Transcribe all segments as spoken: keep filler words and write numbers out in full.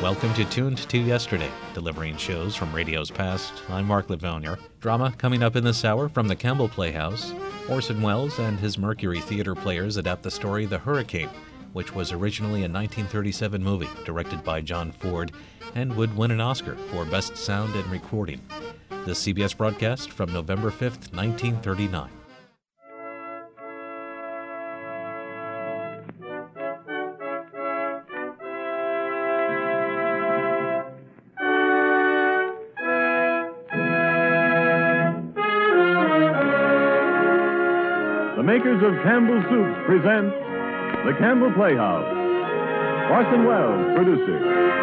Welcome to Tuned to Yesterday, delivering shows from radio's past. I'm Mark Livonier. Drama coming up in this hour from the Campbell Playhouse. Orson Welles and his Mercury Theater players adapt the story The Hurricane, which was originally a nineteen thirty-seven movie directed by John Ford and would win an Oscar for Best Sound and Recording. The C B S broadcast from November fifth, nineteen thirty-nine. The makers of Campbell Soups present The Campbell Playhouse. Orson Welles, producer.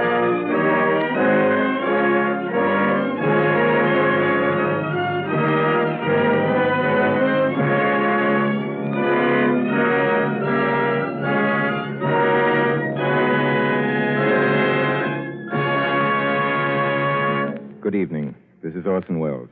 Good evening. This is Orson Welles.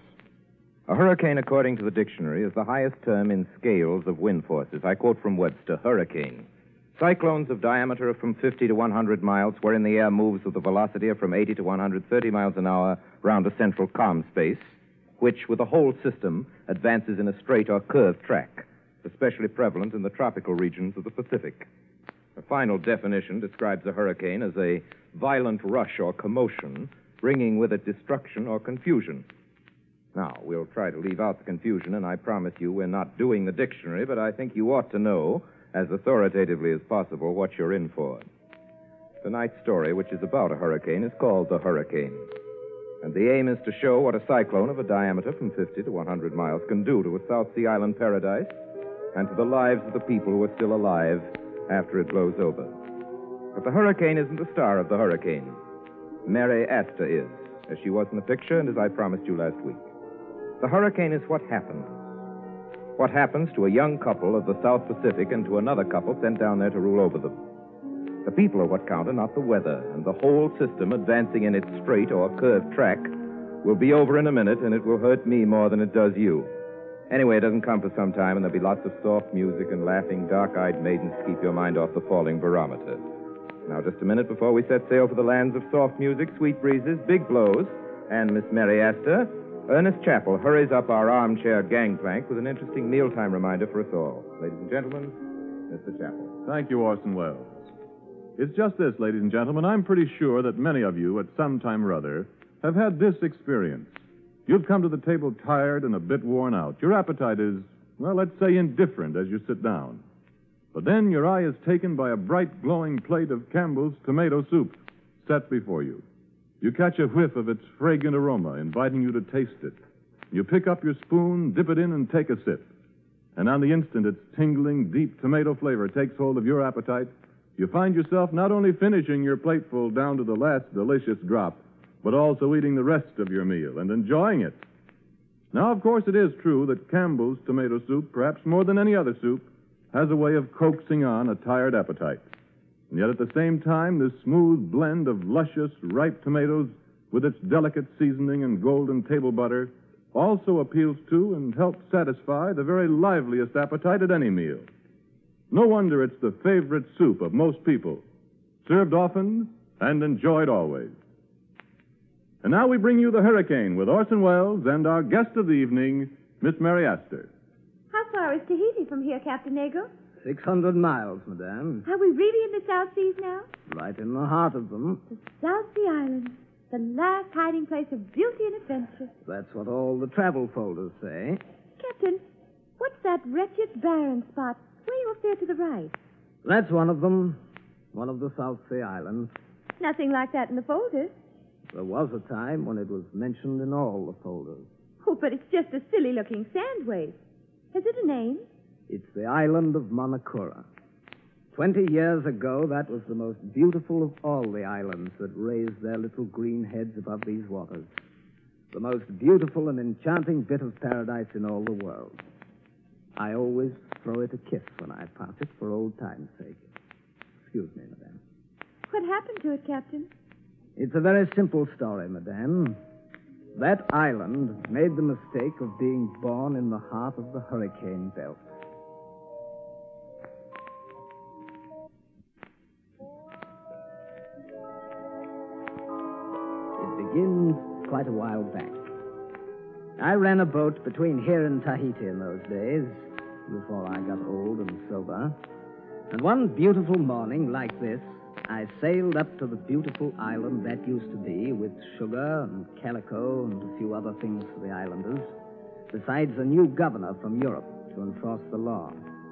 A hurricane, according to the dictionary, is the highest term in scales of wind forces. I quote from Webster, hurricane. Cyclones of diameter of from fifty to one hundred miles, wherein the air moves with a velocity of from eighty to one hundred thirty miles an hour round a central calm space, which, with the whole system, advances in a straight or curved track, especially prevalent in the tropical regions of the Pacific. A final definition describes a hurricane as a violent rush or commotion, bringing with it destruction or confusion. Now, we'll try to leave out the confusion, and I promise you we're not doing the dictionary, but I think you ought to know, as authoritatively as possible, what you're in for. Tonight's story, which is about a hurricane, is called The Hurricane. And the aim is to show what a cyclone of a diameter from fifty to one hundred miles can do to a South Sea Island paradise and to the lives of the people who are still alive after it blows over. But the hurricane isn't the star of The Hurricane. Mary Astor is, as she was in the picture and as I promised you last week. The hurricane is what happens. What happens to a young couple of the South Pacific and to another couple sent down there to rule over them. The people are what count, and not the weather, and the whole system advancing in its straight or curved track will be over in a minute, and it will hurt me more than it does you. Anyway, it doesn't come for some time, and there'll be lots of soft music and laughing, dark-eyed maidens to keep your mind off the falling barometer. Now, just a minute before we set sail for the lands of soft music, sweet breezes, big blows, and Miss Mary Astor, Ernest Chappell hurries up our armchair gangplank with an interesting mealtime reminder for us all. Ladies and gentlemen, Mister Chappell. Thank you, Orson Welles. It's just this, ladies and gentlemen. I'm pretty sure that many of you, at some time or other, have had this experience. You've come to the table tired and a bit worn out. Your appetite is, well, let's say indifferent as you sit down. But then your eye is taken by a bright, glowing plate of Campbell's tomato soup set before you. You catch a whiff of its fragrant aroma, inviting you to taste it. You pick up your spoon, dip it in, and take a sip. And on the instant, its tingling, deep tomato flavor takes hold of your appetite. You find yourself not only finishing your plateful down to the last delicious drop, but also eating the rest of your meal and enjoying it. Now, of course, it is true that Campbell's tomato soup, perhaps more than any other soup, has a way of coaxing on a tired appetite. And yet at the same time, this smooth blend of luscious, ripe tomatoes with its delicate seasoning and golden table butter also appeals to and helps satisfy the very liveliest appetite at any meal. No wonder it's the favorite soup of most people, served often and enjoyed always. And now we bring you The Hurricane with Orson Welles and our guest of the evening, Miss Mary Astor. How far is Tahiti from here, Captain Negro? Six hundred miles, madame. Are we really in the South Seas now? Right in the heart of them. The South Sea Islands, the last hiding place of beauty and adventure. That's what all the travel folders say. Captain, what's that wretched barren spot way off there to the right? That's one of them. One of the South Sea Islands. Nothing like that in the folders. There was a time when it was mentioned in all the folders. Oh, but it's just a silly-looking sand waste. Has it a name? It's the island of Manakura. Twenty years ago, that was the most beautiful of all the islands that raised their little green heads above these waters. The most beautiful and enchanting bit of paradise in all the world. I always throw it a kiss when I pass it for old time's sake. Excuse me, madame. What happened to it, Captain? It's a very simple story, madame. That island made the mistake of being born in the heart of the hurricane belt. quite a while back. I ran a boat between here and Tahiti in those days, before I got old and sober. And one beautiful morning like this, I sailed up to the beautiful island that used to be, with sugar and calico and a few other things for the islanders, besides a new governor from Europe to enforce the law.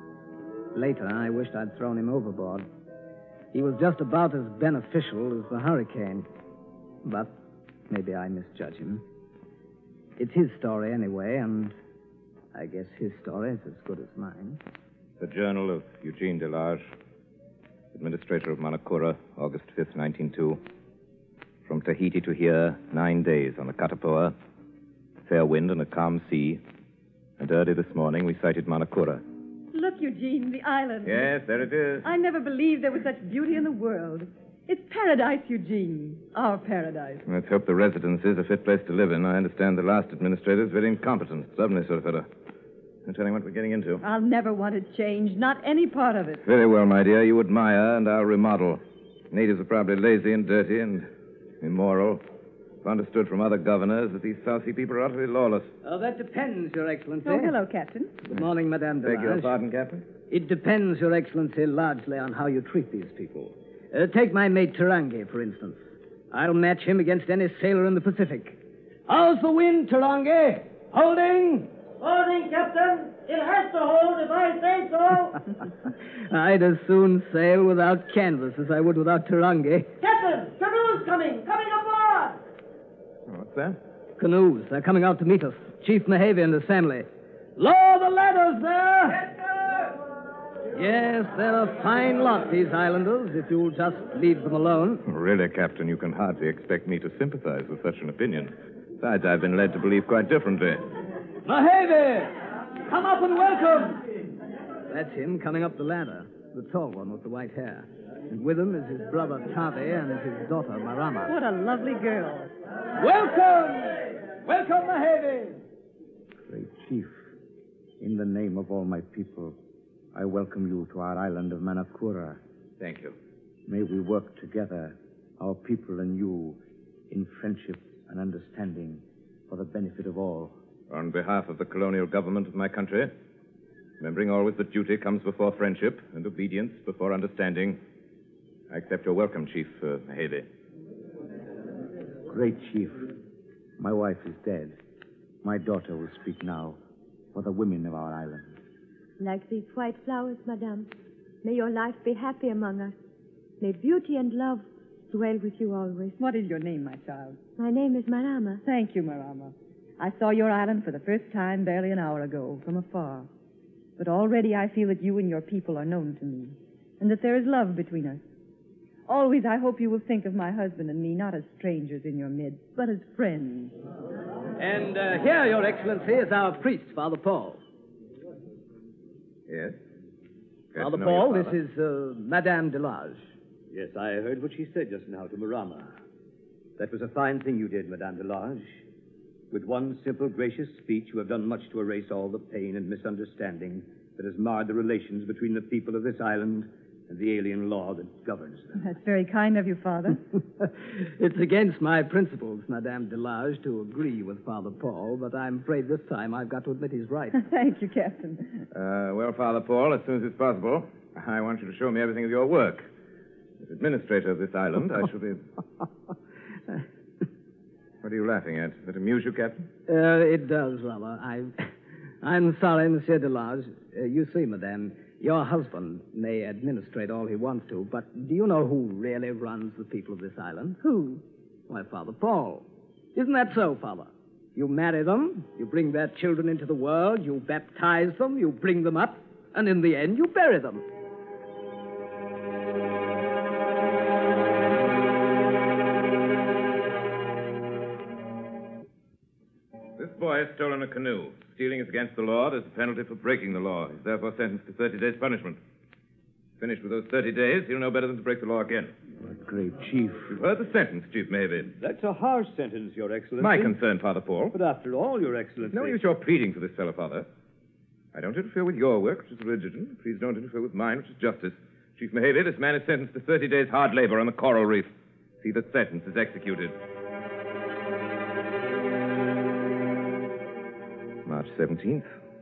Later, I wished I'd thrown him overboard. He was just about as beneficial as the hurricane. But maybe I misjudge him. It's his story anyway, and I guess his story is as good as mine. The Journal of Eugene Delage, Administrator of Manakura, August fifth, nineteen oh two. From Tahiti to here, nine days on the Katapoa. Fair wind and a calm sea. And early this morning, we sighted Manakura. Look, Eugene, the island. Yes, there it is. I never believed there was such beauty in the world. It's paradise, Eugene. Our paradise. Let's hope the residence is a fit place to live in. I understand the last administrator is very incompetent. Stubborn sort of fellow. No telling what we're getting into. I'll never want to change, not any part of it. Very well, my dear. You admire, and I'll remodel. Natives are probably lazy and dirty and immoral. I've understood from other governors that these South Sea people are utterly lawless. Oh, that depends, Your Excellency. Oh, hello, Captain. Good morning, Madame Delage. Beg your pardon, Captain? It depends, Your Excellency, largely on how you treat these people. Uh, take my mate Tarangi, for instance. I'll match him against any sailor in the Pacific. How's the wind, Tarangi? Holding? Holding, Captain. It has to hold if I say so. I'd as soon sail without canvas as I would without Tarangi. Captain, canoes coming. Coming aboard. What's that? Canoes. They're coming out to meet us. Chief Mojave and his family. Lower the ladders there! Yes, sir. Yes, they're a fine lot, these islanders, if you'll just leave them alone. Really, Captain, you can hardly expect me to sympathize with such an opinion. Besides, I've been led to believe quite differently. Mojave! Come up and welcome! That's him coming up the ladder, the tall one with the white hair. And with him is his brother Tavi and his daughter Marama. What a lovely girl. Welcome! Welcome, Mojave! Great Chief, in the name of all my people, I welcome you to our island of Manakura. Thank you. May we work together, our people and you, in friendship and understanding for the benefit of all. On behalf of the colonial government of my country, remembering always that duty comes before friendship and obedience before understanding, I accept your welcome, Chief uh, Mojave. Great Chief, my wife is dead. My daughter will speak now for the women of our island. Like these white flowers, Madame, may your life be happy among us. May beauty and love dwell with you always. What is your name, my child? My name is Marama. Thank you, Marama. I saw your island for the first time barely an hour ago, from afar. But already I feel that you and your people are known to me, and that there is love between us. Always I hope you will think of my husband and me not as strangers in your midst, but as friends. And uh, here, Your Excellency, is our priest, Father Paul. Yes? Father Paul, this is uh, Madame Delage. Yes, I heard what she said just now to Marama. That was a fine thing you did, Madame Delage. With one simple, gracious speech, you have done much to erase all the pain and misunderstanding that has marred the relations between the people of this island and the alien law that governs them. That's very kind of you, Father. It's against my principles, Madame Delage, to agree with Father Paul, but I'm afraid this time I've got to admit he's right. Thank you, Captain. Uh, well, Father Paul, as soon as it's possible, I want you to show me everything of your work. As administrator of this island, I shall be... What are you laughing at? Does it amuse you, Captain? Uh, it does, rather. I, I'm sorry, Monsieur Delage. Uh, you see, Madame, your husband may administrate all he wants to, but do you know who really runs the people of this island? Who? Why, Father Paul. Isn't that so, Father? You marry them, you bring their children into the world, you baptize them, you bring them up, and in the end, you bury them. This boy has stolen a canoe. Stealing is against the law. There's a penalty for breaking the law. He's therefore sentenced to thirty days' punishment. Finished with those thirty days, he'll know better than to break the law again. But, great Chief. You've heard the sentence, Chief Mavy. That's a harsh sentence, Your Excellency. My concern, Father Paul. But after all, Your Excellency... No use your pleading for this fellow, Father. I don't interfere with your work, which is religion. Please don't interfere with mine, which is justice. Chief Mojave, this man is sentenced to thirty days' hard labor on the coral reef. See that sentence is executed. March seventeenth.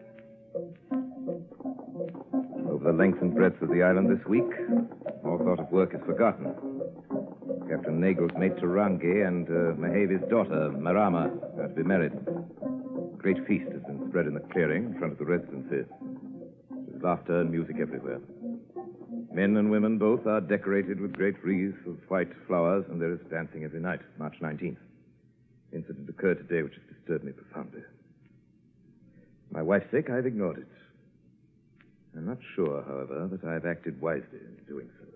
Over the length and breadth of the island this week, all thought of work is forgotten. Captain Nagel's mate Tarangi and uh, Mehavi's daughter, Marama, are to be married. A great feast has been spread in the clearing in front of the residences. There's laughter and music everywhere. Men and women both are decorated with great wreaths of white flowers, and there is dancing every night, March nineteenth. Incident occurred today which has disturbed me profoundly. For my wife's sake, I've ignored it. I'm not sure, however, that I've acted wisely in doing so.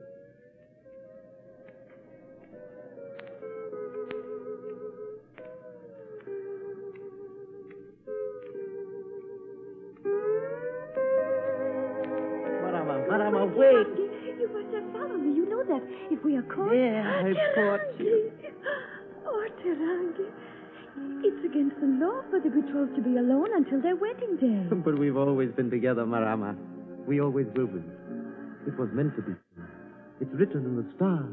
Marama, Marama, wait. You must have followed me. You know that if we are caught... Yeah, I caught you. Oh, Tarangi. It's against the law for the betrothed to be alone until their wedding day. But we've always been together, Marama. We always will be. It was meant to be. It's written in the stars.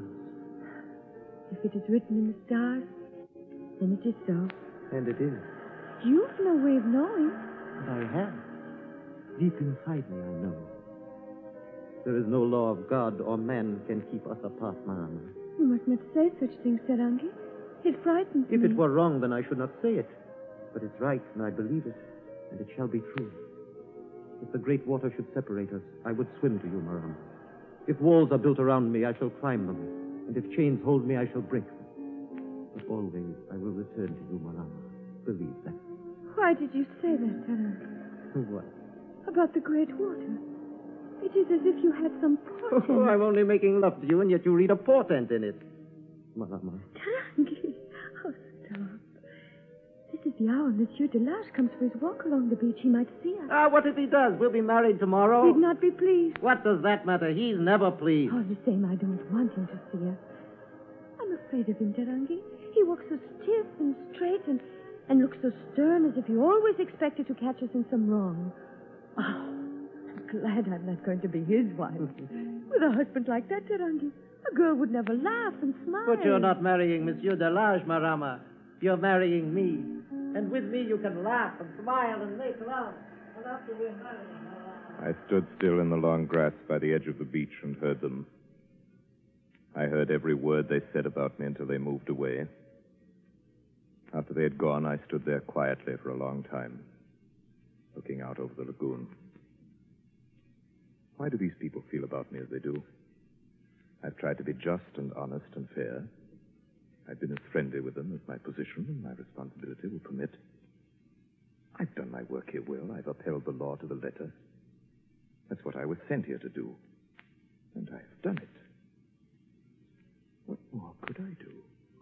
If it is written in the stars, then it is so. And it is. You've no way of knowing. But I have. Deep inside me, I know. There is no law of God or man can keep us apart, Marama. You must not say such things, Tarangi. It frightens If me. it were wrong, then I should not say it. But it's right, and I believe it. And it shall be true. If the great water should separate us, I would swim to you, Marama. If walls are built around me, I shall climb them. And if chains hold me, I shall break them. But always I will return to you, Marama. Believe that. Why did you say that, Tarangi? What? About the great water. It is as if you had some portent. Oh, I'm only making love to you, and yet you read a portent in it. Marama. Tarangi. Oh, stop. This is the hour Monsieur Delage comes for his walk along the beach. He might see us. Ah, what if he does? We'll be married tomorrow. He'd not be pleased. What does that matter? He's never pleased. All the same, I don't want him to see us. I'm afraid of him, Tarangi. He walks so stiff and straight and, and looks so stern as if he always expected to catch us in some wrong. Oh, I'm glad I'm not going to be his wife. With a husband like that, Tarangi, a girl would never laugh and smile. But you're not marrying Monsieur Delage, Marama. You're marrying me. And with me you can laugh and smile and make love. And after we're married... I stood still in the long grass by the edge of the beach and heard them. I heard every word they said about me until they moved away. After they had gone, I stood there quietly for a long time, looking out over the lagoon. Why do these people feel about me as they do? I've tried to be just and honest and fair. I've been as friendly with them as my position and my responsibility will permit. I've done my work here well. I've upheld the law to the letter. That's what I was sent here to do. And I've done it. What more could I do?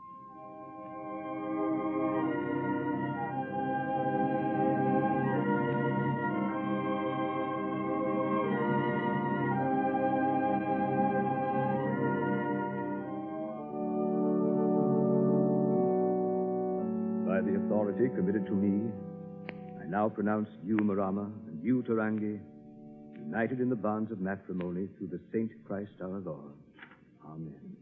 Committed to me, I now pronounce you, Marama, and you, Tarangi, united in the bonds of matrimony through the Saint Christ our Lord. Amen.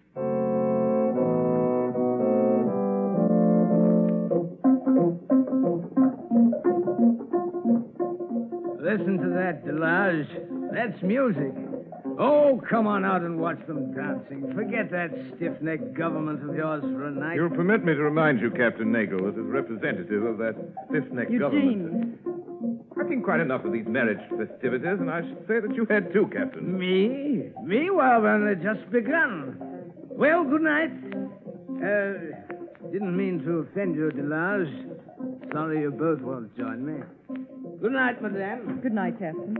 Listen to that, Delage. That's music. Oh, come on out and watch them dancing. Forget that stiff-necked government of yours for a night. You'll permit me to remind you, Captain Nagel, that as representative of that stiff-necked Eugene. government... I've seen quite enough of these marriage festivities, and I should say that you had too, Captain. Me? Me? Well, then, it just begun. Well, good night. Uh, didn't mean to offend you, Delage. Sorry you both won't join me. Good night, madame. Good night, Captain.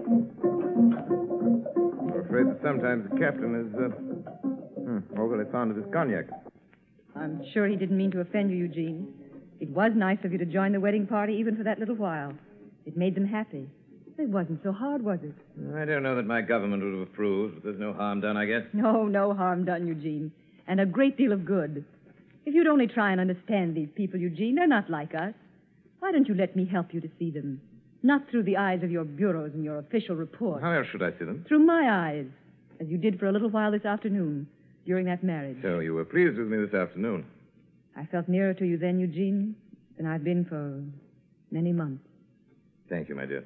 I'm afraid that sometimes the captain is uh, hmm, overly fond of his cognac. I'm sure he didn't mean to offend you, Eugene. It was nice of you to join the wedding party even for that little while. It made them happy. It wasn't so hard, was it? I don't know that my government would have approved, but there's no harm done, I guess. No, no harm done, Eugene. And a great deal of good. If you'd only try and understand these people, Eugene, they're not like us. Why don't you let me help you to see them? Not through the eyes of your bureaus and your official reports. How else should I see them? Through my eyes, as you did for a little while this afternoon, during that marriage. So you were pleased with me this afternoon. I felt nearer to you then, Eugene, than I've been for many months. Thank you, my dear.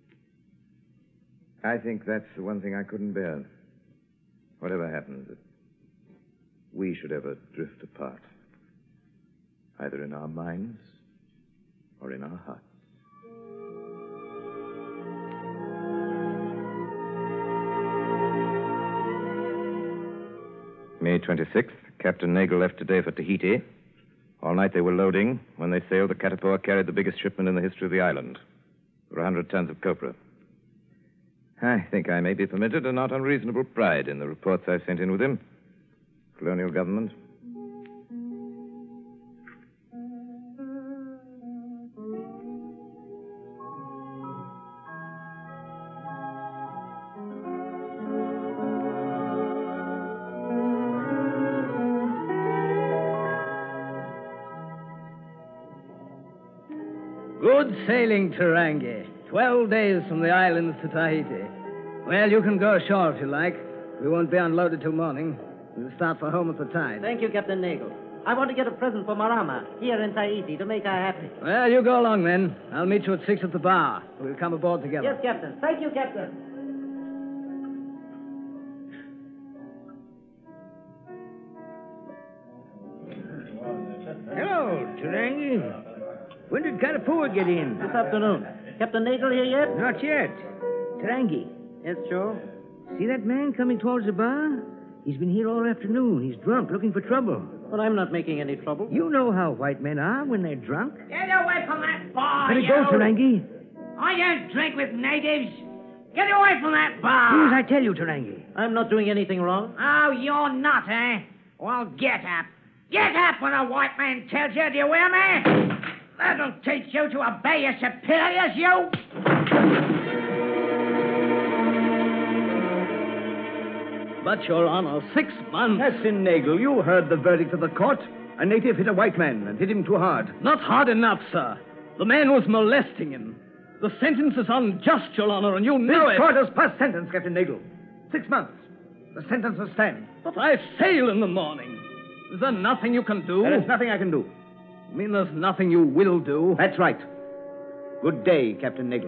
I think that's the one thing I couldn't bear. Whatever happens, that we should ever drift apart. Either in our minds or in our hearts. May twenty-sixth, Captain Nagel left today for Tahiti. All night they were loading. When they sailed, the Katapoa carried the biggest shipment in the history of the island. For a hundred tons of copra. I think I may be permitted a not unreasonable pride in the reports I've sent in with him. Colonial government. Good sailing, Tarangi. Twelve days from the islands to Tahiti. Well, you can go ashore if you like. We won't be unloaded till morning. We'll start for home at the tide. Thank you, Captain Nagel. I want to get a present for Marama here in Tahiti to make her happy. Well, you go along then. I'll meet you at six at the bar. We'll come aboard together. Yes, Captain. Thank you, Captain. Hello, Tarangi. When did Katapoa get in? This afternoon. Captain Nagel here yet? Not yet. Tarangi. Yes, Joe? See that man coming towards the bar? He's been here all afternoon. He's drunk, looking for trouble. But I'm not making any trouble. You know how white men are when they're drunk. Get away from that bar, Let it you! go, Tarangi. I don't drink with natives. Get away from that bar. Do as I tell you, Tarangi. I'm not doing anything wrong. Oh, you're not, eh? Well, get up. Get up when a white man tells you, do you hear me? That'll teach you to obey your superiors, you! But, Your Honor, six months. Captain Nagel, you heard the verdict of the court. A native hit a white man and hit him too hard. Not hard enough, sir. The man was molesting him. The sentence is unjust, Your Honor, and you know this it. This court has passed sentence, Captain Nagel. Six months. The sentence will stand. But I sail in the morning. Is there nothing you can do? There is nothing I can do. You mean there's nothing you will do? That's right. Good day, Captain Nagel.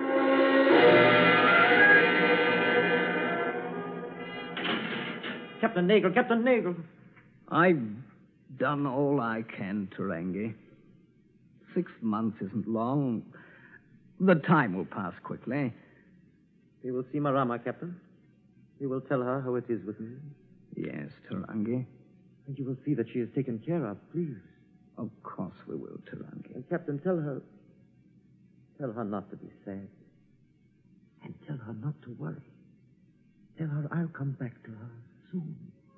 Captain Nagel, Captain Nagel. I've done all I can, Tarangi. Six months isn't long. The time will pass quickly. We will see Marama, Captain. You will tell her how it is with me. Yes, Tarangi. And you will see that she is taken care of, please. Of course we will, Tarangi. And, Captain, tell her... Tell her not to be sad. And tell her not to worry. Tell her I'll come back to her soon.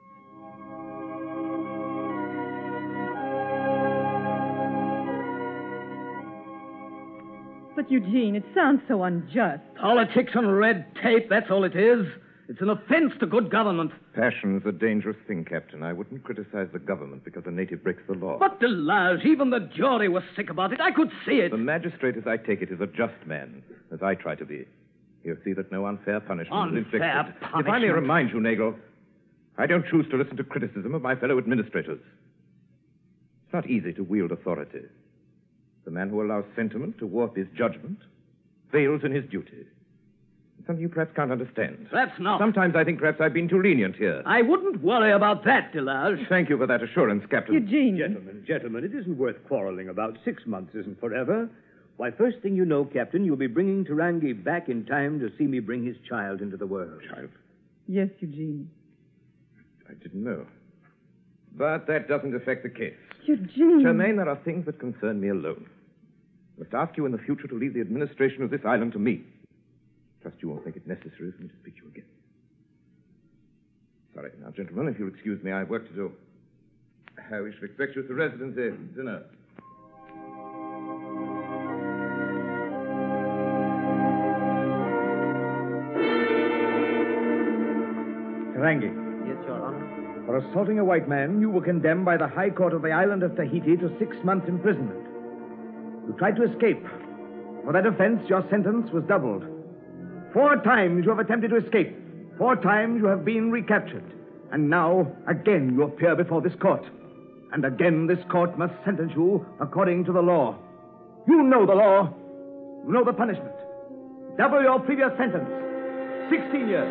But, Eugene, it sounds so unjust. Politics and red tape, that's all it is. It's an offense to good government. Passion's a dangerous thing, Captain. I wouldn't criticize the government because a native breaks the law. But, Delage, even the jury was sick about it. I could see it. The magistrate, as I take it, is a just man, as I try to be. He'll see that no unfair punishment is inflicted. Unfair punishment? If I may remind you, Nagel, I don't choose to listen to criticism of my fellow administrators. It's not easy to wield authority. The man who allows sentiment to warp his judgment fails in his duty. Something you perhaps can't understand. That's not. Sometimes I think perhaps I've been too lenient here. I wouldn't worry about that, Delage. Thank you for that assurance, Captain. Eugene. Gentlemen, gentlemen, it isn't worth quarreling about. Six months isn't forever. Why, first thing you know, Captain, you'll be bringing Tarangi back in time to see me bring his child into the world. Child? Yes, Eugene. I didn't know. But that doesn't affect the case. Eugene. Germaine, there are things that concern me alone. I must ask you in the future to leave the administration of this island to me. Trust you won't think it necessary for me to speak to you again. Sorry. Now, gentlemen, if you'll excuse me, I have work to do. Uh, we shall expect you at the residency. Dinner. Tarangi. Yes, Your Honor. For assaulting a white man, you were condemned by the High Court of the island of Tahiti to six months' imprisonment. You tried to escape. For that offense, your sentence was doubled. Four times you have attempted to escape. Four times you have been recaptured. And now, again, you appear before this court. And again, this court must sentence you according to the law. You know the law. You know the punishment. Double your previous sentence. Sixteen years.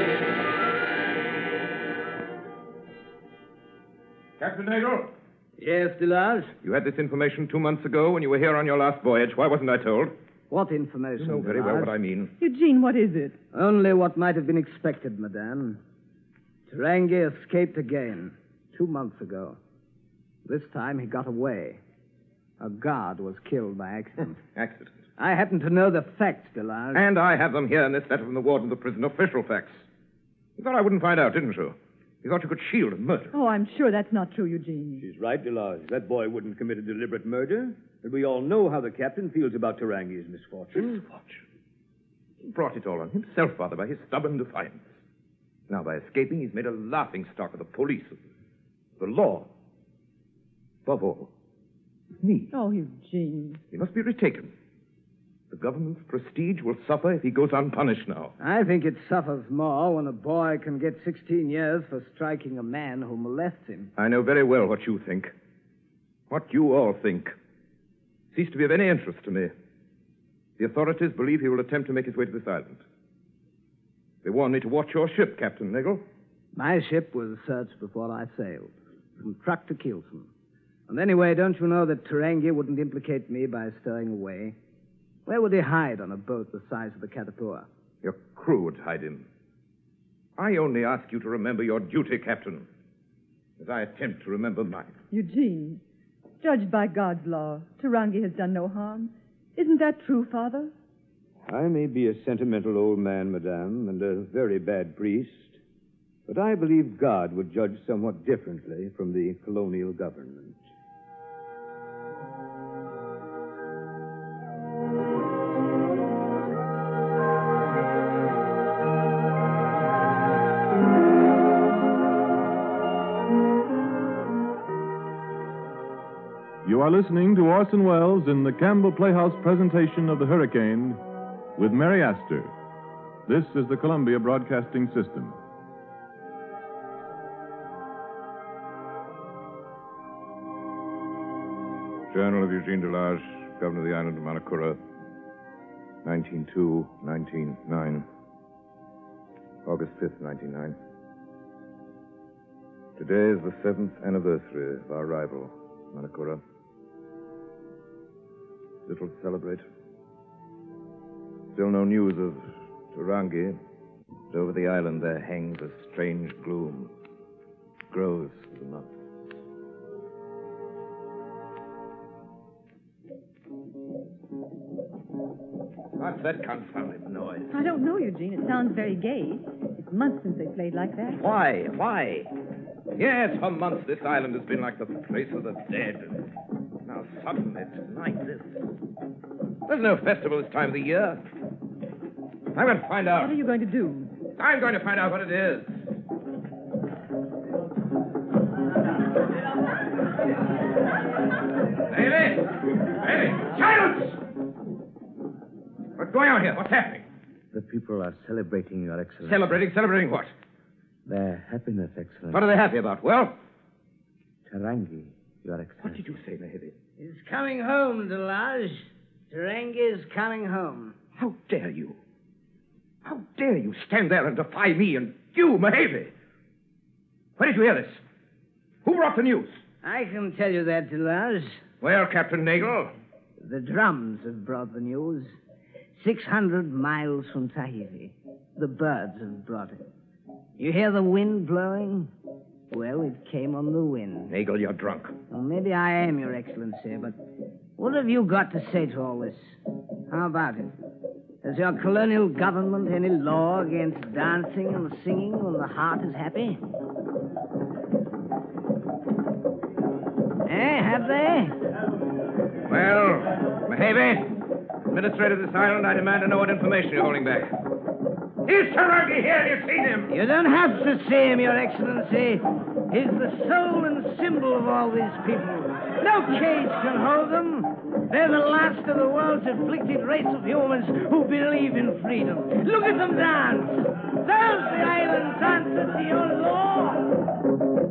Captain Nagel? Yes, Delage? You had this information two months ago when you were here on your last voyage. Why wasn't I told? What information? You know very well what I mean. Eugene, what is it? Only what might have been expected, madame. Tarangi escaped again, two months ago. This time he got away. A guard was killed by accident. Accident? I happen to know the facts, Delage. And I have them here in this letter from the warden of the prison, official facts. You thought I wouldn't find out, didn't you? You thought you could shield a murder. Oh, I'm sure that's not true, Eugene. She's right, Delage. That boy wouldn't commit a deliberate murder. And we all know how the captain feels about Tarangi's misfortune. Misfortune? He brought it all on himself, Father, by his stubborn defiance. Now, by escaping, he's made a laughingstock of the police, of the law. Above all, me. Oh, Eugene. He must be retaken. The government's prestige will suffer if he goes unpunished now. I think it suffers more when a boy can get sixteen years for striking a man who molests him. I know very well what you think. What you all think. Cease to be of any interest to me. The authorities believe he will attempt to make his way to this island. They warned me to watch your ship, Captain Nagel. My ship was searched before I sailed, from truck to keelson. And anyway, don't you know that Tarangi wouldn't implicate me by stowing away? Where would he hide on a boat the size of the Katapua? Your crew would hide him. I only ask you to remember your duty, Captain, as I attempt to remember mine. Eugene, judged by God's law, Tarangi has done no harm. Isn't that true, Father? I may be a sentimental old man, madame, and a very bad priest, but I believe God would judge somewhat differently from the colonial government. You are listening to Orson Welles in the Campbell Playhouse presentation of The Hurricane with Mary Astor. This is the Columbia Broadcasting System. Journal of Eugene Delage, Governor of the Island of Manakura, nineteen two, nineteen oh nine. August fifth, nineteen oh nine. Today is the seventh anniversary of our arrival, Manakura. Little to celebrate. Still no news of Tarangi. But over the island there hangs a strange gloom. It grows with the months. What's that confounded noise? I don't know, Eugene. It sounds very gay. It's months since they played like that. Why? Why? Yes, for months this island has been like the place of the dead. Now suddenly, tonight, this... There's no festival this time of the year. I'm going to find out. What are you going to do? I'm going to find out what it is. Bailey! Bailey! Silence! What's going on here? What's happening? The people are celebrating, Your Excellency. Celebrating? Celebrating what? Their happiness, Excellency. What are they happy about? Well? Tarangi, Your Excellency. What did you say, Mahedi? He's coming home, Delage. Tarangi is coming home. How dare you? How dare you stand there and defy me and you, Mahedi? Where did you hear this? Who brought the news? I can tell you that, Delage. Well, Captain Nagel? The drums have brought the news. Six hundred miles from Tahiti. The birds have brought it. You hear the wind blowing? Well, it came on the wind. Nagel, you're drunk. Well, maybe I am, Your Excellency, but what have you got to say to all this? How about it? Has your colonial government any law against dancing and singing when the heart is happy? Eh, have they? Well, Mahedi, administrator of this island, I demand to know what information you're holding back. Is Tarangi here? Have you seen him? You don't have to see him, Your Excellency. He's the soul and symbol of all these people. No cage can hold them. They're the last of the world's afflicted race of humans who believe in freedom. Look at them dance. There's the island dancer to your law.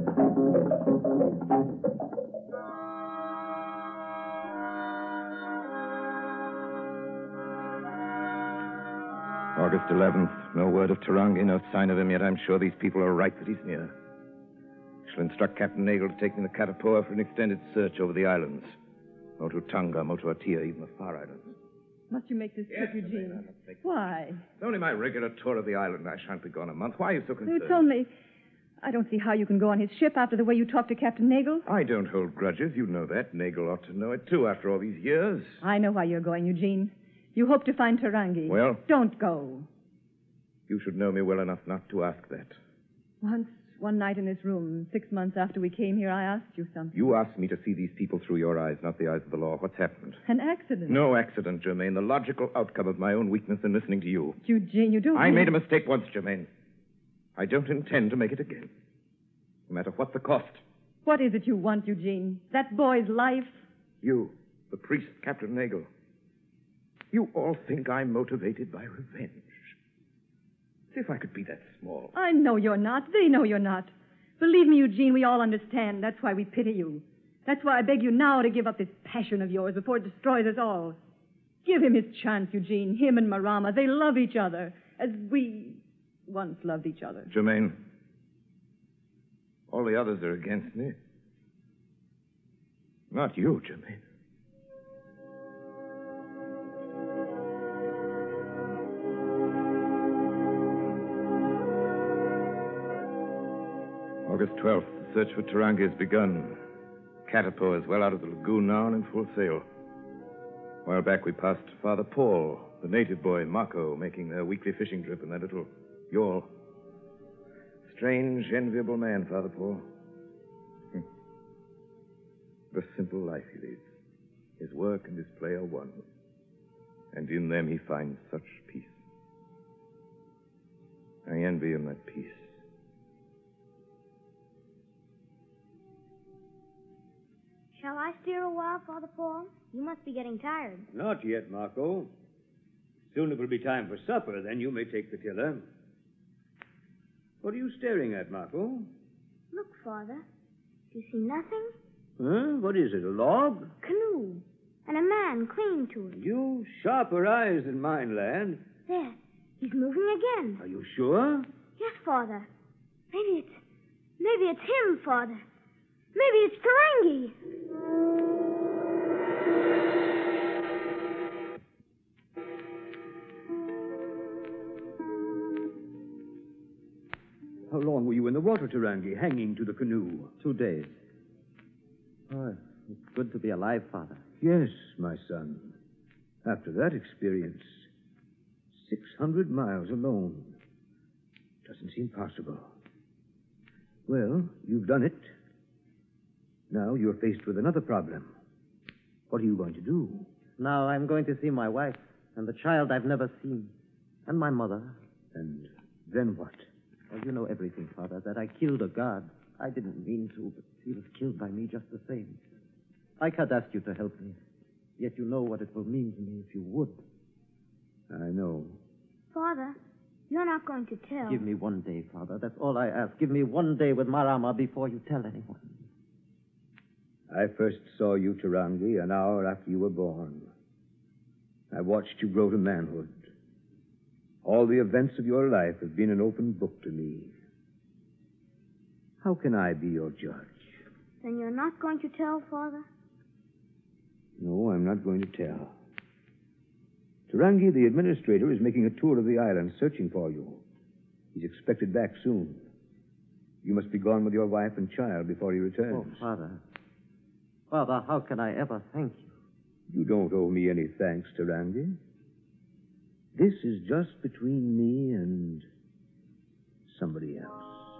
August eleventh. No word of Tarangi, no sign of him, yet I'm sure these people are right that he's near. I shall instruct Captain Nagel to take me to Katapoa for an extended search over the islands. Motu Tonga, Motu Atia, even the Far Islands. Must you make this trip, Yes, Eugene? Why? It's only my regular tour of the island. I shan't be gone a month. Why are you so concerned? It's only... I don't see how you can go on his ship after the way you talked to Captain Nagel. I don't hold grudges. You know that. Nagel ought to know it, too, after all these years. I know why you're going, Eugene. You hope to find Tarangi. Well? Don't go. You should know me well enough not to ask that. Once, one night in this room, six months after we came here, I asked you something. You asked me to see these people through your eyes, not the eyes of the law. What's happened? An accident. No accident, Germaine. The logical outcome of my own weakness in listening to you. Eugene, you don't... I made a mistake once, Germaine. I don't intend to make it again. No matter what the cost. What is it you want, Eugene? That boy's life? You, the priest, Captain Nagel. You all think I'm motivated by revenge. See if I could be that small. I know you're not. They know you're not. Believe me, Eugene, we all understand. That's why we pity you. That's why I beg you now to give up this passion of yours before it destroys us all. Give him his chance, Eugene. Him and Marama. They love each other as we once loved each other. Germaine, all the others are against me. Not you, Germaine. August twelfth, the search for Tarangi has begun. Katapoa is well out of the lagoon now and in full sail. A while back, we passed Father Paul, the native boy, Mako, making their weekly fishing trip in their little yawl. Strange, enviable man, Father Paul. Hmm. The simple life he leads. His work and his play are one. And in them he finds such peace. I envy him that peace. Shall I steer a while, Father Paul? You must be getting tired. Not yet, Marco. Soon it will be time for supper, then you may take the tiller. What are you staring at, Marco? Look, Father. Do you see nothing? Huh? What is it, a log? Canoe. And a man clinging to it. You sharper eyes than mine, lad. There. He's moving again. Are you sure? Yes, Father. Maybe it's... Maybe it's him, Father. Maybe it's Tarangi. How long were you in the water, Tarangi, hanging to the canoe? Two days. Oh, it's good to be alive, Father. Yes, my son. After that experience, six hundred miles alone. Doesn't seem possible. Well, you've done it. Now you're faced with another problem. What are you going to do? Now I'm going to see my wife and the child I've never seen, and my mother. And then what? Well, you know everything, Father, that I killed a god. I didn't mean to, but he was killed by me just the same. I can't ask you to help me, yet you know what it will mean to me if you would. I know. Father, you're not going to tell. Give me one day, Father. That's all I ask. Give me one day with Marama before you tell anyone. I first saw you, Tarangi, an hour after you were born. I watched you grow to manhood. All the events of your life have been an open book to me. How can I be your judge? Then you're not going to tell, Father? No, I'm not going to tell. Tarangi, the administrator, is making a tour of the island searching for you. He's expected back soon. You must be gone with your wife and child before he returns. Oh, Father. Father, how can I ever thank you? You don't owe me any thanks, Tarangi. This is just between me and somebody else.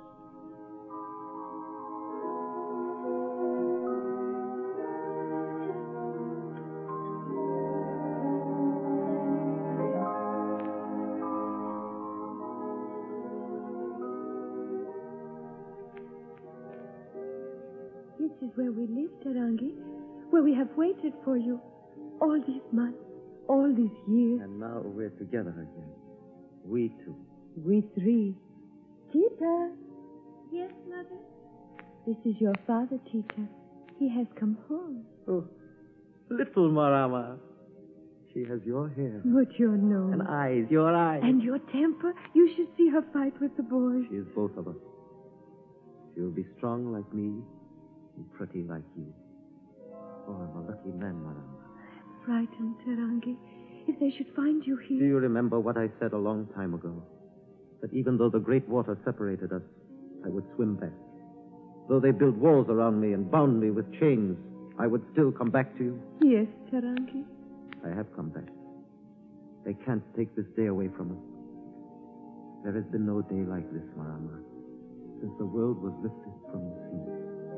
This is where we live, Tarangi, where we have waited for you all these months, all these years. And now we're together again. We two. We three. Tita. Yes, Mother? This is your father, Tita. He has come home. Oh, little Marama. She has your hair. But your nose. And eyes, your eyes. And your temper. You should see her fight with the boys. She is both of us. She'll be strong like me and pretty like you. Oh, I'm a lucky man, Madame. I'm frightened, Terangi. If they should find you here... Do you remember what I said a long time ago? That even though the great water separated us, I would swim back. Though they built walls around me and bound me with chains, I would still come back to you? Yes, Terangi. I have come back. They can't take this day away from us. There has been no day like this, Marama, since the world was lifted from the sea.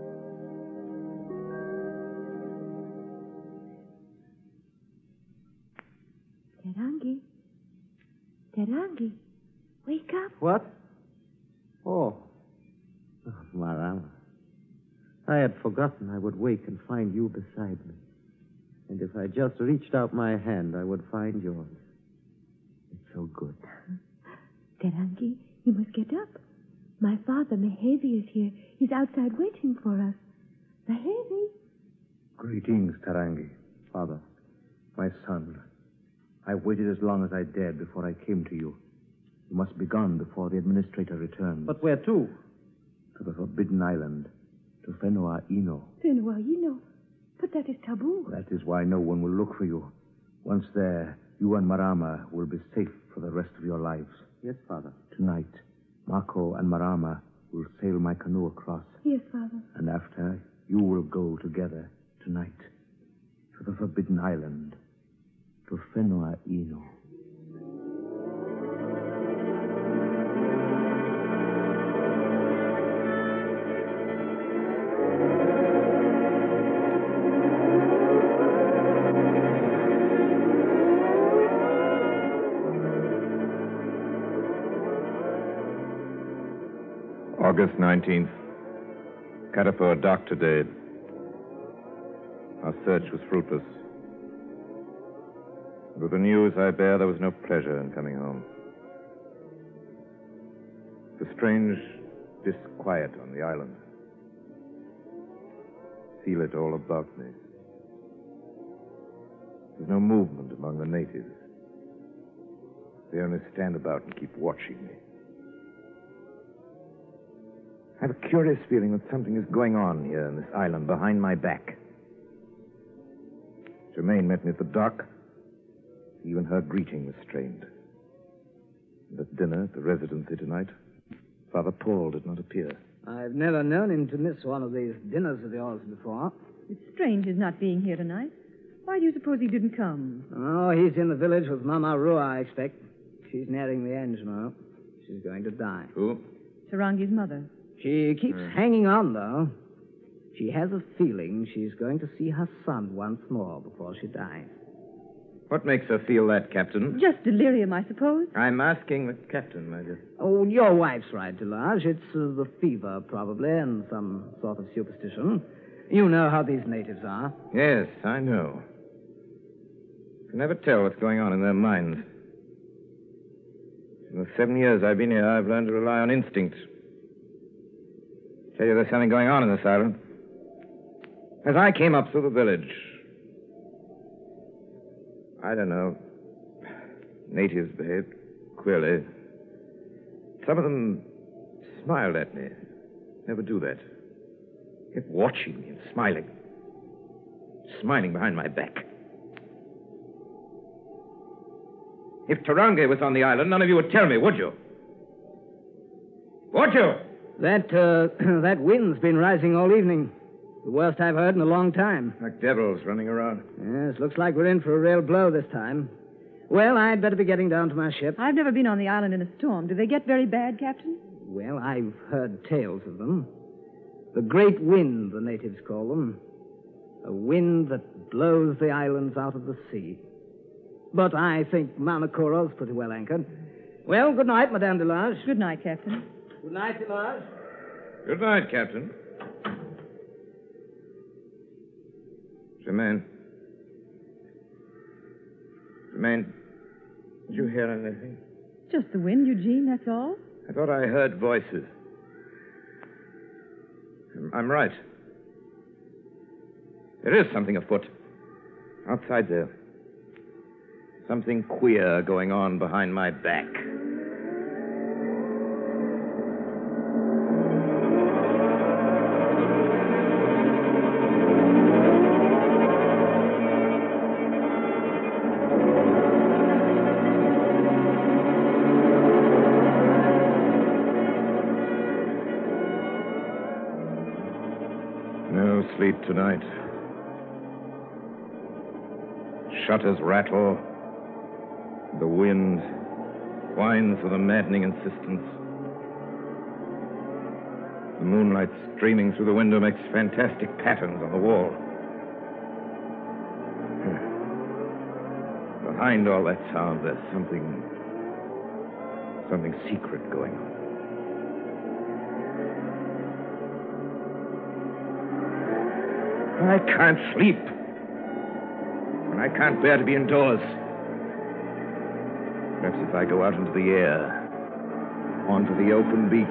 Terangi. Terangi. Wake up. What? Oh. Oh, Marama. I had forgotten I would wake and find you beside me. And if I just reached out my hand, I would find yours. It's so good. Terangi, you must get up. My father, Mehevi, is here. He's outside waiting for us. Mehevi. Greetings, Terangi. Father, my son. I waited as long as I dared before I came to you. You must be gone before the administrator returns. But where to? To the Forbidden Island. To Whenua Ino. Whenua Ino? But that is taboo. That is why no one will look for you. Once there, you and Marama will be safe for the rest of your lives. Yes, Father. Tonight, Mako and Marama will sail my canoe across. Yes, Father. And after, you will go together tonight to the Forbidden Island, to Whenua Ino. August nineteenth. Katapur docked today. Our search was fruitless. With the news I bear, there was no pleasure in coming home. The strange disquiet on the island. Feel it all about me. There's no movement among the natives. They only stand about and keep watching me. I have a curious feeling that something is going on here in this island behind my back. Germaine met me at the dock. Even her greeting was strained. And at dinner at the residency tonight, Father Paul did not appear. I've never known him to miss one of these dinners of yours before. It's strange his not being here tonight. Why do you suppose he didn't come? Oh, he's in the village with Mama Rua, I expect. She's nearing the end, you know. She's going to die. Who? Tarangi's mother. She keeps Hmm. hanging on, though. She has a feeling she's going to see her son once more before she dies. What makes her feel that, Captain? Just delirium, I suppose. I'm asking the captain, my dear. Oh, your wife's right, Delage. It's uh, the fever, probably, and some sort of superstition. You know how these natives are. Yes, I know. You can never tell what's going on in their minds. In the seven years I've been here, I've learned to rely on instinct. Tell you there's something going on in this island. As I came up through the village, I don't know, natives behaved queerly. Some of them smiled at me. Never do that. Kept watching me and smiling. Smiling behind my back. If Tarangi was on the island, none of you would tell me, would you? Would you? That, uh, that wind's been rising all evening. The worst I've heard in a long time. Like devils running around. Yes, looks like we're in for a real blow this time. Well, I'd better be getting down to my ship. I've never been on the island in a storm. Do they get very bad, Captain? Well, I've heard tales of them. The great wind, the natives call them. A wind that blows the islands out of the sea. But I think Manakoro's pretty well anchored. Well, good night, Madame Delage. Good night, Captain. Good night, Delage. Good night, Captain. Germaine. Germaine, did you hear anything? Just the wind, Eugene, that's all. I thought I heard voices. I'm- I'm right. There is something afoot. Outside there. Something queer going on behind my back. No sleep tonight. Shutters rattle. The wind whines with a maddening insistence. The moonlight streaming through the window makes fantastic patterns on the wall. Behind all that sound, there's something... something secret going on. I can't sleep. And I can't bear to be indoors. Perhaps if I go out into the air, onto the open beach.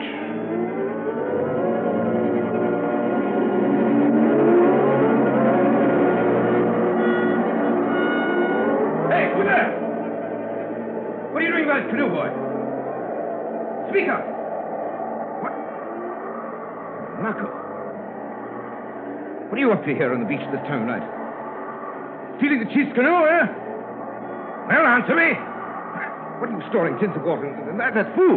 Hey, who there? What are you doing by this canoe, boy? Speak up. What? Marco. What are you up to here on the beach this time of night? Stealing the chief's canoe, eh? Well, answer me. What are you storing tins of water in? That, that's food.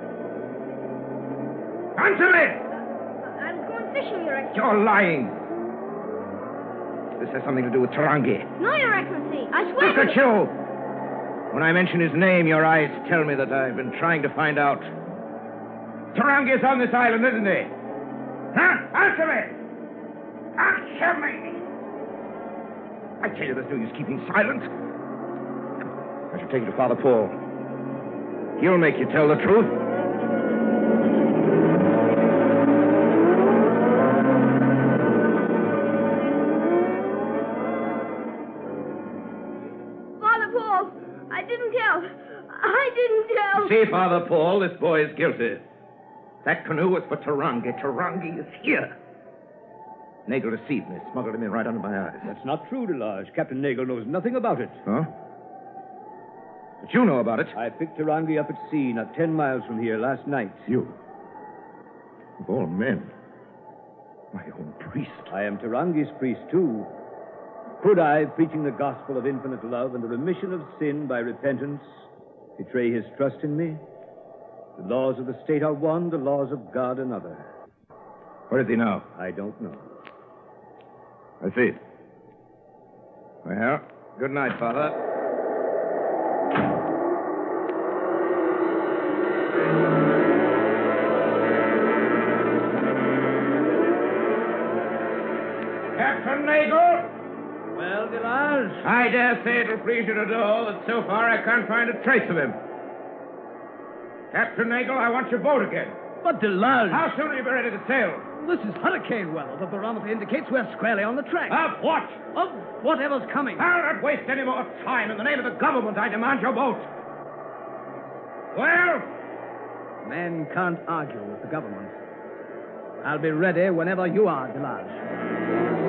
Answer me! I'm going fishing, Your Excellency. You're lying. This has something to do with Tarangi. No, Your Excellency. I swear. Look at you! When I mention his name, your eyes tell me that I've been trying to find out. Tarangi is on this island, isn't he? Huh? Answer me! Answer me! I tell you, there's no use keeping silent. I should take you to Father Paul. He'll make you tell the truth. Father Paul, I didn't tell. I didn't tell. See, Father Paul, this boy is guilty. That canoe was for Tarangi. Tarangi is here. Nagel deceived me, smuggled him in right under my eyes. That's not true, Delage. Captain Nagel knows nothing about it. Huh? But you know about it. I picked Tarangi up at sea, not ten miles from here, last night. You? Of all men. My own priest. I am Tarangi's priest, too. Could I, preaching the gospel of infinite love and the remission of sin by repentance, betray his trust in me? The laws of the state are one, the laws of God another. Where is he now? I don't know. I see. Well, good night, Father. Captain Nagel? Well, Delage? I dare say it'll please you to know that so far I can't find a trace of him. Captain Nagel, I want your boat again. But, Delage... How soon will you be ready to sail? This is Hurricane Well. The barometer indicates we're squarely on the track. Of what? Of whatever's coming. I'll not waste any more time. In the name of the government, I demand your boat. Well? Men can't argue with the government. I'll be ready whenever you are, Delage.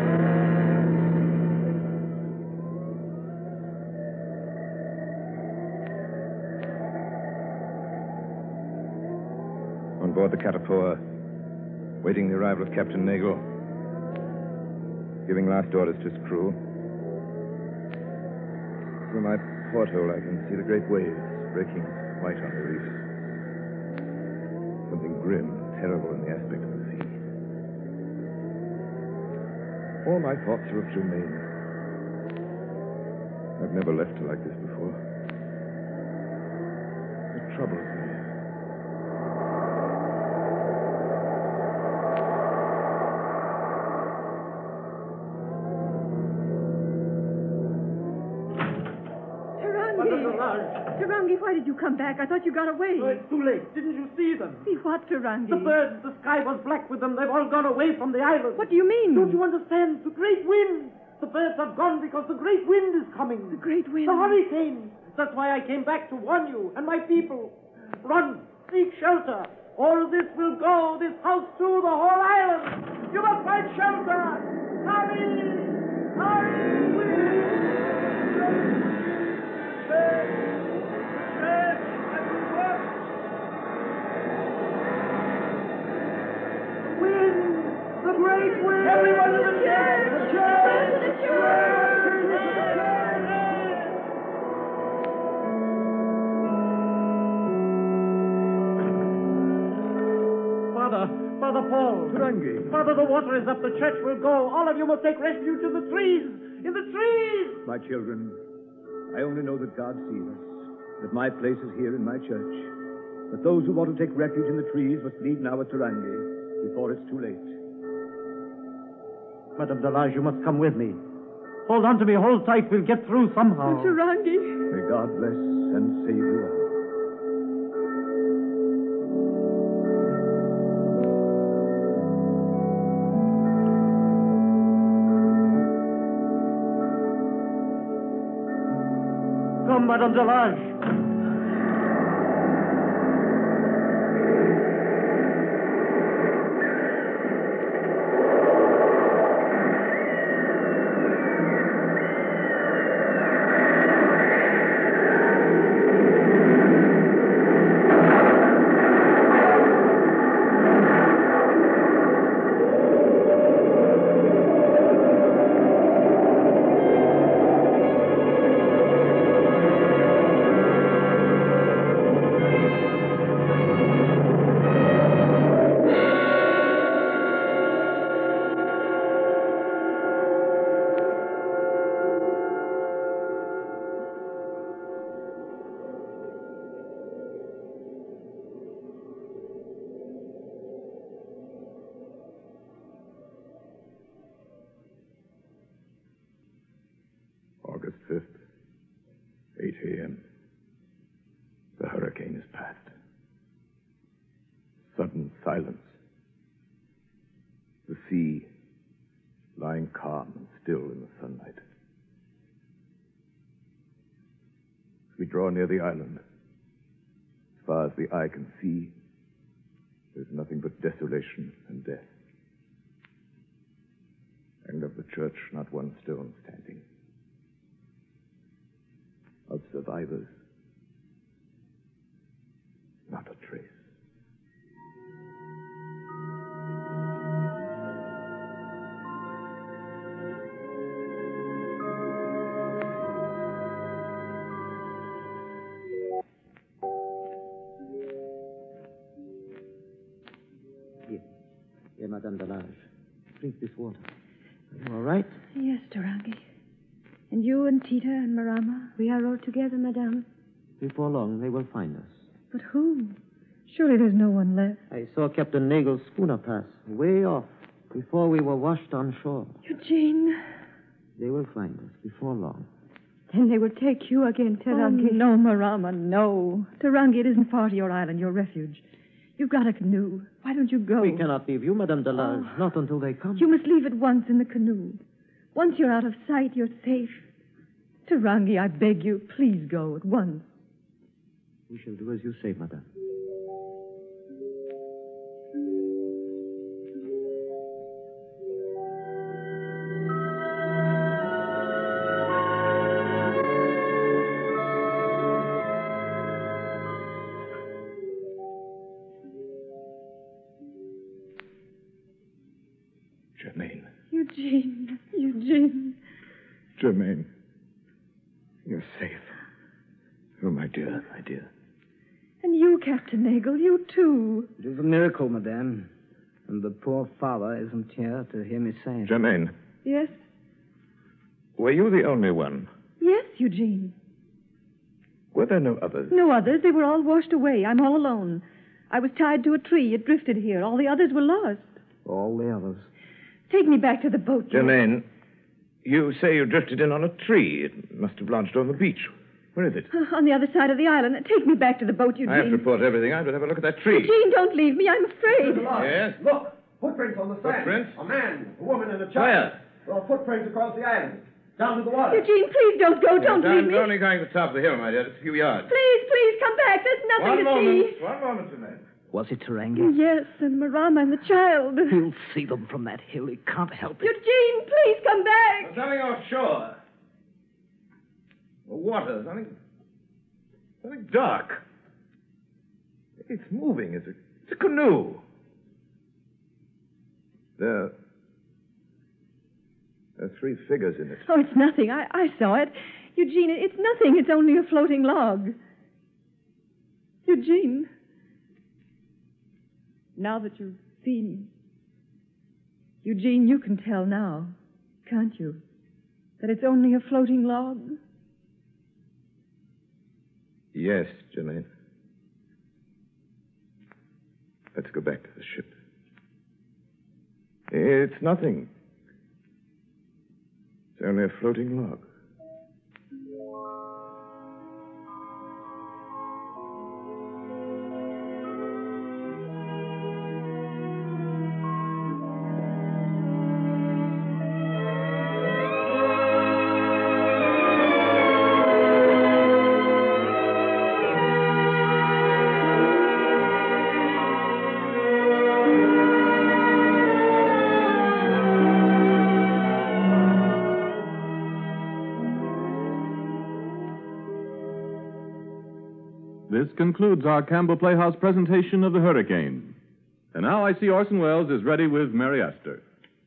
On board the Catapoa, waiting the arrival of Captain Nagel, giving last orders to his crew. Through my porthole, I can see the great waves breaking white on the reef. Something grim and terrible in the aspect of the sea. All my thoughts are of Germaine. I've never left her like this before. It troubles me. Tarangi, why did you come back? I thought you got away. Oh, it's too late. Didn't you see them? See what, Tarangi? The birds, the sky was black with them. They've all gone away from the island. What do you mean? Don't you understand? The great wind. The birds have gone because the great wind is coming. The great wind? The hurricane. That's why I came back to warn you and my people. Run. Seek shelter. All this will go. This house too. The whole island. You must find shelter. Hurry! Hurry! the great wind! Everyone to the church! The church! The Father, Father Paul. Rangi. Father, the water is up. The church will go. All of you must take refuge in the trees. In the trees! My children, I only know that God sees us, that my place is here in my church, that those who want to take refuge in the trees must leave now at Tarangi before it's too late. Madame Delage, you must come with me. Hold on to me. Hold tight. We'll get through somehow. Tarangi. May God bless and save you all. Come, Madame Delage. August fifth, eight a.m. The hurricane is past. Sudden silence. The sea lying calm and still in the sunlight. As we draw near the island, as far as the eye can see, there's nothing but desolation and death. And of the church, not one stone standing. Of survivors, not a trace. Here, here, Madame Delage. Drink this water. Are you all right? Yes, Tarangi. And you and Tita and Marama, we are all together, madame. Before long, they will find us. But who? Surely there's no one left. I saw Captain Nagel's schooner pass, way off, before we were washed on shore. Eugene. They will find us before long. Then they will take you again, Tarangi. Oh, no, Marama, no. Tarangi, it isn't far to your island, your refuge. You've got a canoe. Why don't you go? We cannot leave you, Madame Delage, oh. not until they come. You must leave at once in the canoe. Once you're out of sight, you're safe. Tarangi, I beg you, please go at once. We shall do as you say, Madame. Germaine. Eugene, Eugene. Germaine. You're safe. Oh, my dear, my dear. And you, Captain Nagel, you too. It is a miracle, madame. And the poor father isn't here to hear me say it. Germaine. Yes? Were you the only one? Yes, Eugene. Were there no others? No others. They were all washed away. I'm all alone. I was tied to a tree. It drifted here. All the others were lost. All the others. Take me back to the boat, George. Germaine, you say you drifted in on a tree. It must have launched on the beach. Where is it? Uh, on the other side of the island. Take me back to the boat, Eugene. I have to report everything. I will have a look at that tree. Eugene, don't leave me. I'm afraid. Yes? Look, footprints on the sand. Footprints? A man, a woman, and a child. Where? There are footprints across the island. Down to the water. Eugene, please don't go. Don't yes, leave I'm me. only going to the top of the hill, my dear. It's a few yards. Please, please, come back. There's nothing One to moment. see. One moment, Germaine. Was it Tarangi? Yes, and Marama and the child. He'll see them from that hill. He can't help it. Eugene, please come back. There's something offshore. The water. Something. Something dark. It's moving. It's a, it's a canoe. There. There are three figures in it. Oh, it's nothing. I, I saw it. Eugene, it's nothing. It's only a floating log. Eugene, now that you've seen... Eugene, you can tell now, can't you, that it's only a floating log? Yes, Jermaine. Let's go back to the ship. It's nothing. It's only a floating log. This concludes our Campbell Playhouse presentation of The Hurricane. And now I see Orson Welles is ready with Mary Astor.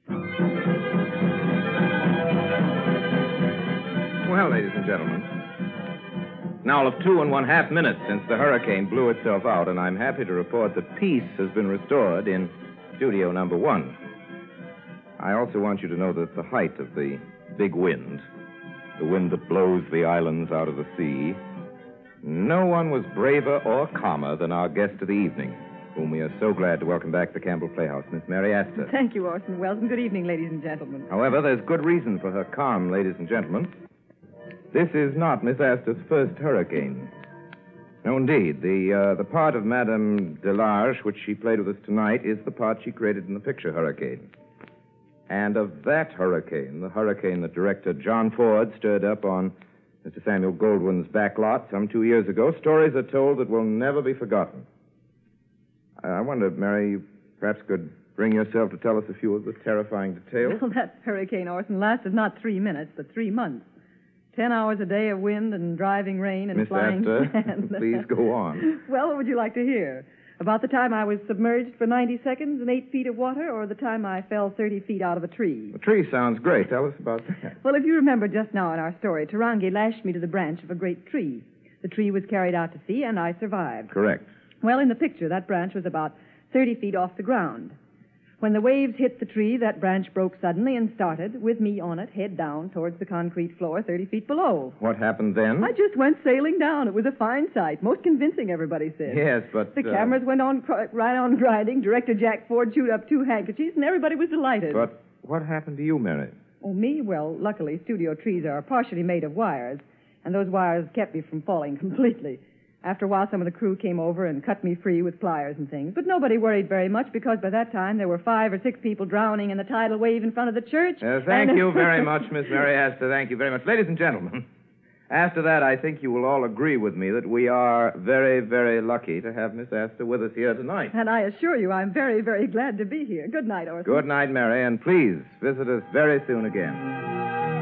Well, ladies and gentlemen, now of two and one half minutes since the hurricane blew itself out, and I'm happy to report that peace has been restored in studio number one. I also want you to know that the height of the big wind, the wind that blows the islands out of the sea, no one was braver or calmer than our guest of the evening, whom we are so glad to welcome back to Campbell Playhouse, Miss Mary Astor. Thank you, Orson Welles, and good evening, ladies and gentlemen. However, there's good reason for her calm, ladies and gentlemen. This is not Miss Astor's first hurricane. No, indeed. The, uh, the part of Madame Delarge, which she played with us tonight, is the part she created in the picture Hurricane. And of that hurricane, the hurricane that director John Ford stirred up on Mister Samuel Goldwyn's back lot some two years ago, stories are told that will never be forgotten. I wonder, Mary, you perhaps could bring yourself to tell us a few of the terrifying details. Well, that hurricane, Orson, lasted not three minutes, but three months. Ten hours a day of wind and driving rain and Miss flying Astor, sand. please go on. Well, what would you like to hear? About the time I was submerged for ninety seconds in eight feet of water, or the time I fell thirty feet out of a tree? The tree sounds great. Tell us about that. Well, if you remember just now in our story, Tarangi lashed me to the branch of a great tree. The tree was carried out to sea, and I survived. Correct. Well, in the picture, that branch was about thirty feet off the ground. When the waves hit the tree, that branch broke suddenly and started, with me on it, head down towards the concrete floor thirty feet below. What happened then? I just went sailing down. It was a fine sight. Most convincing, everybody said. Yes, but... The uh, cameras went on cr- right on grinding. Director Jack Ford chewed up two handkerchiefs, and everybody was delighted. But what happened to you, Mary? Oh, me? Well, luckily, studio trees are partially made of wires, and those wires kept me from falling completely. After a while, some of the crew came over and cut me free with pliers and things. But nobody worried very much because by that time there were five or six people drowning in the tidal wave in front of the church. Uh, thank and... you very much, Miss Mary Astor. Thank you very much. Ladies and gentlemen, after that, I think you will all agree with me that we are very, very lucky to have Miss Astor with us here tonight. And I assure you, I'm very, very glad to be here. Good night, Orson. Good night, Mary, and please visit us very soon again.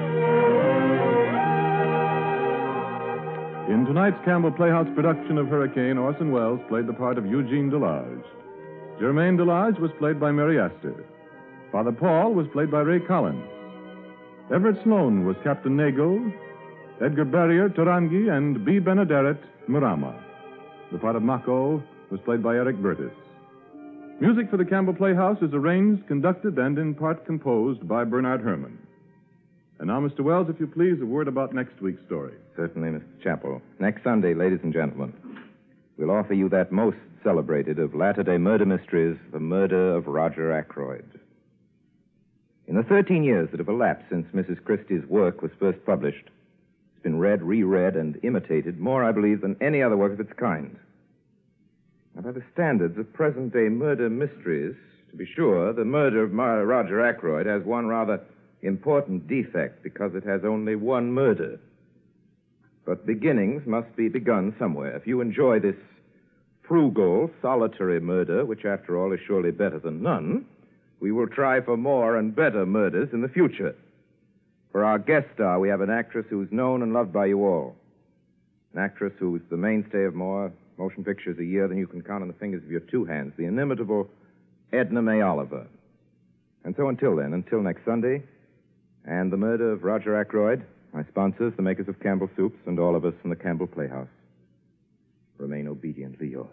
In tonight's Campbell Playhouse production of Hurricane, Orson Welles played the part of Eugene Delarge. Germaine Delarge was played by Mary Astor. Father Paul was played by Ray Collins. Everett Sloane was Captain Nagel. Edgar Barrier, Tarangi, and B. Benaderet, Murama. The part of Mako was played by Eric Burtis. Music for the Campbell Playhouse is arranged, conducted, and in part composed by Bernard Herrmann. And now, Mister Wells, if you please, a word about next week's story. Certainly, Mister Chappell. Next Sunday, ladies and gentlemen, we'll offer you that most celebrated of latter-day murder mysteries, The Murder of Roger Ackroyd. In the thirteen years that have elapsed since Missus Christie's work was first published, it's been read, reread, and imitated more, I believe, than any other work of its kind. Now, by the standards of present-day murder mysteries, to be sure, The Murder of Mar- Roger Ackroyd has one rather important defect because it has only one murder. But beginnings must be begun somewhere. If you enjoy this frugal, solitary murder, which after all is surely better than none, we will try for more and better murders in the future. For our guest star, we have an actress who's known and loved by you all. An actress who's the mainstay of more motion pictures a year than you can count on the fingers of your two hands, the inimitable Edna May Oliver. And so until then, until next Sunday, and the murder of Roger Ackroyd, my sponsors, the makers of Campbell Soups, and all of us in the Campbell Playhouse. Remain obediently yours.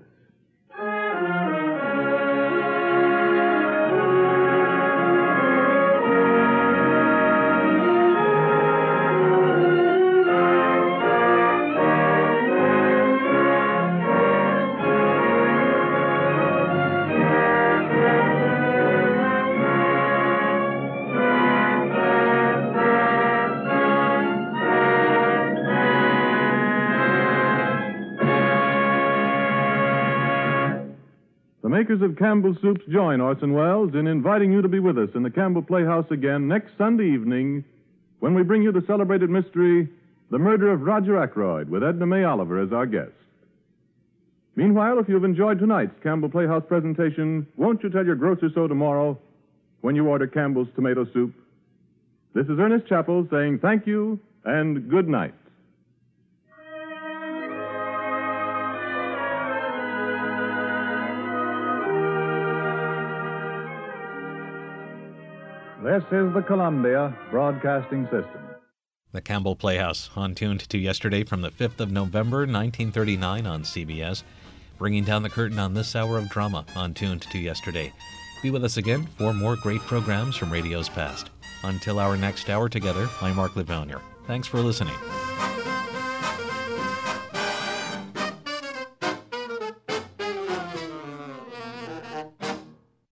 The makers of Campbell Soups join Orson Welles in inviting you to be with us in the Campbell Playhouse again next Sunday evening when we bring you the celebrated mystery, The Murder of Roger Ackroyd, with Edna May Oliver as our guest. Meanwhile, if you've enjoyed tonight's Campbell Playhouse presentation, won't you tell your grocer so tomorrow when you order Campbell's tomato soup? This is Ernest Chappell saying thank you and good night. This is the Columbia Broadcasting System. The Campbell Playhouse, on Tuned to Yesterday from the fifth of November, nineteen thirty-nine on C B S, bringing down the curtain on this hour of drama on Tuned to Yesterday. Be with us again for more great programs from radio's past. Until our next hour together, I'm Mark Livonier. Thanks for listening.